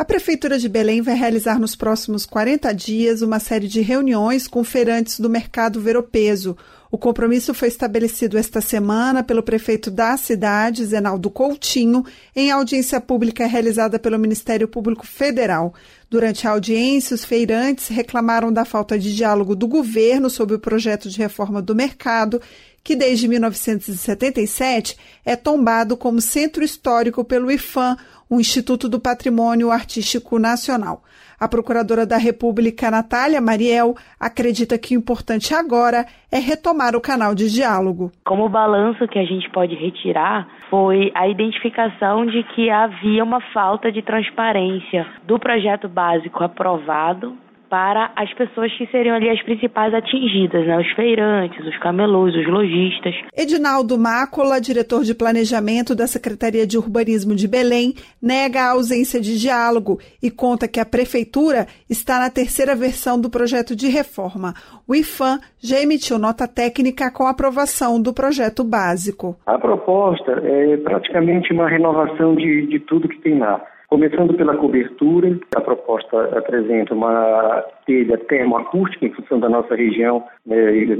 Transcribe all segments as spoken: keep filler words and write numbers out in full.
A Prefeitura de Belém vai realizar nos próximos quarenta dias uma série de reuniões com feirantes do mercado Ver-o-Peso. O compromisso foi estabelecido esta semana pelo prefeito da cidade, Zenaldo Coutinho, em audiência pública realizada pelo Ministério Público Federal. Durante a audiência, os feirantes reclamaram da falta de diálogo do governo sobre o projeto de reforma do mercado, que desde mil novecentos e setenta e sete é tombado como centro histórico pelo IPHAN, o Instituto do Patrimônio Artístico Nacional. A procuradora da República, Natália Mariel, acredita que o importante agora é retomar o canal de diálogo. Como balanço que a gente pode retirar foi a identificação de que havia uma falta de transparência do projeto básico aprovado para as pessoas que seriam ali as principais atingidas, né? Os feirantes, os camelôs, os lojistas. Edinaldo Mácola, diretor de planejamento da Secretaria de Urbanismo de Belém, nega a ausência de diálogo e conta que a Prefeitura está na terceira versão do projeto de reforma. O IPHAN já emitiu nota técnica com a aprovação do projeto básico. A proposta é praticamente uma renovação de, de tudo que tem lá. Começando pela cobertura, a proposta apresenta uma telha termoacústica em função da nossa região, né,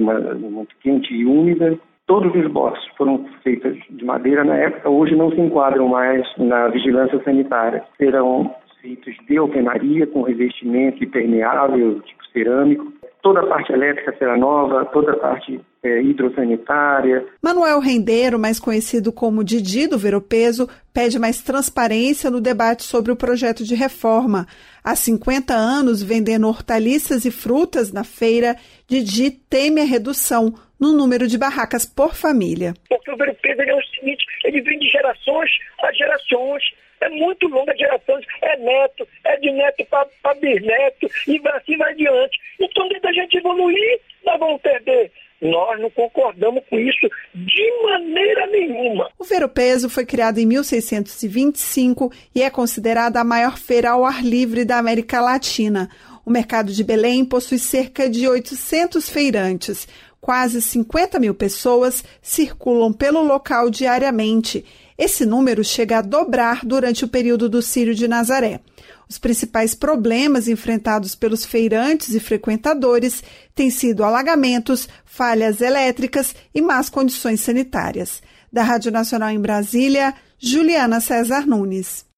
muito quente e úmida. Todos os boxes foram feitos de madeira na época, hoje não se enquadram mais na vigilância sanitária. Serão feitos de alvenaria com revestimento impermeável, tipo cerâmico. Toda a parte elétrica será nova, toda a parte é, hidrossanitária. Manuel Rendeiro, mais conhecido como Didi do Ver-o-Peso, pede mais transparência no debate sobre o projeto de reforma. Há cinquenta anos, vendendo hortaliças e frutas na feira, Didi teme a redução no número de barracas por família. Porque o Ver-o-Peso é o seguinte, ele vem de gerações a gerações. É muito longa a geração, é neto, é de neto para bisneto e assim vai adiante. Então, desde a gente evoluir, nós vamos perder. Nós não concordamos com isso de maneira nenhuma. O Ver-o-Peso foi criado em mil seiscentos e vinte e cinco e é considerada a maior feira ao ar livre da América Latina. O mercado de Belém possui cerca de oitocentos feirantes. Quase cinquenta mil pessoas circulam pelo local diariamente. Esse número chega a dobrar durante o período do Círio de Nazaré. Os principais problemas enfrentados pelos feirantes e frequentadores têm sido alagamentos, falhas elétricas e más condições sanitárias. Da Rádio Nacional em Brasília, Juliana César Nunes.